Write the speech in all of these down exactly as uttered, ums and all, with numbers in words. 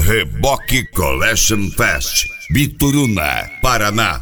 Reboque Collection Fest, Bituruna, Paraná.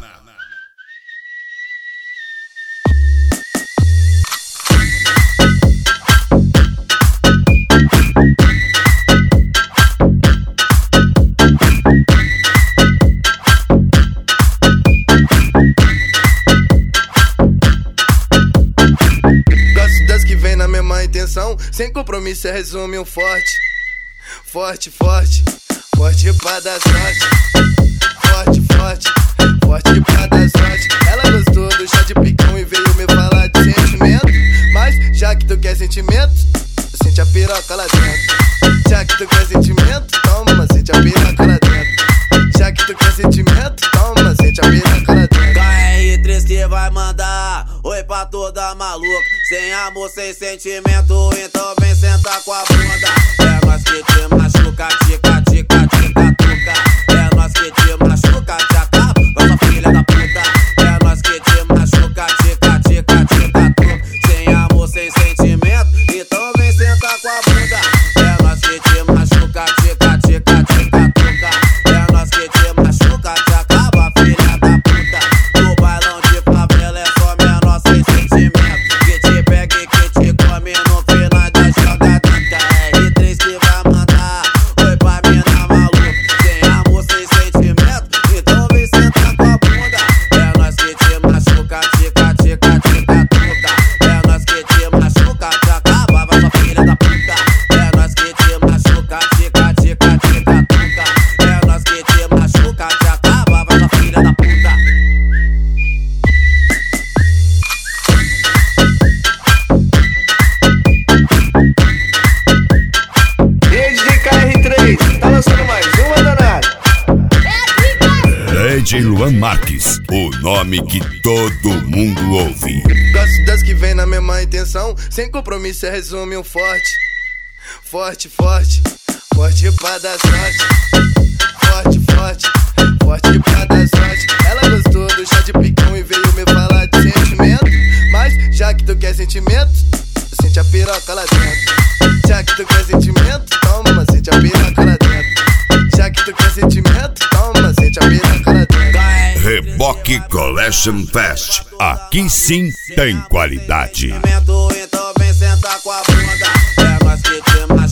Gosto das que vem na mesma intenção, sem compromisso, é resume um forte. Forte, forte, forte pra dar sorte. Forte, forte, forte pra dar sorte. Ela gostou do chá de picão e veio me falar de sentimento. Mas já que tu quer sentimento, sente a piroca lá dentro. Já que tu quer sentimento, toma, sente a piroca lá dentro. Já que tu quer sentimento, toma, sente a piroca lá dentro. K R três que vai mandar oi pra toda maluca. Sem amor, sem sentimento, então vem sentar com a bunda. É nós que te machuca, tica, tica, tica, tuca. É nós que te machuca, te acaba, nossa filha da puta. É nós que te machuca, tica, tica, tica, tuca. Sem amor, sem sentimento, então vem sentar com a bunda. É nós que te machuca, tica, tica, tica, tuca. É nós que te machuca, te acaba, filha da puta. No bailão de favela é só menor sem sentimento. Que te pega e que te come no final da jogada. K R três que vai mandar oi pra mina maluca. Sem amor, sem sentimento, então vem sentar com a bunda. É nós que te machuca, tica, tica, tica, tuca. É nós que te machuca, te acaba, vai sua filha da puta. É nós que te machuca, tica, tica, tica, tuca. É nós que te machuca, te acaba, vai sua filha da puta. D J K R três, tá lançando mais uma danada. D J Luan Marques, o nome que todo mundo ouve. Gosto das que vem na mesma intenção, sem compromisso, é resume um forte. Forte, forte, forte pra dar sorte. Forte, forte, forte pra dar sorte. Ela gostou do chá de picão e veio me falar de sentimento. Mas já que tu quer sentimento, sente a piroca lá dentro. Já que tu quer sentimento, toma, sente a piroca lá dentro. Já que tu quer sentimento, toma, sente a piroca lá dentro. Reboque Collection Fest, aqui sim tem qualidade. Então vem sentar com a bunda. É nós que te